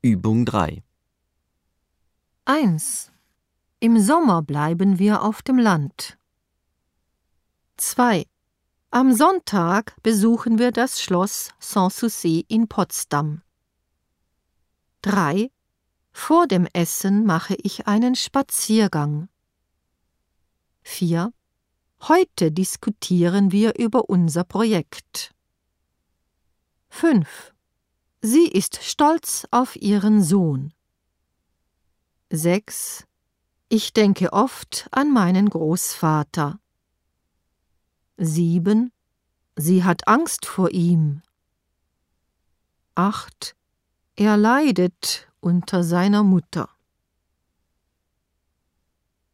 Übung 3. 1. Im Sommer bleiben wir auf dem Land. 2. Am Sonntag besuchen wir das Schloss Sanssouci in Potsdam. 3. Vor dem Essen mache ich einen Spaziergang. 4. Heute diskutieren wir über unser Projekt. 5. Sie ist stolz auf ihren Sohn. 6. Ich denke oft an meinen Großvater. 7. Sie hat Angst vor ihm. 8. Er leidet unter seiner Mutter.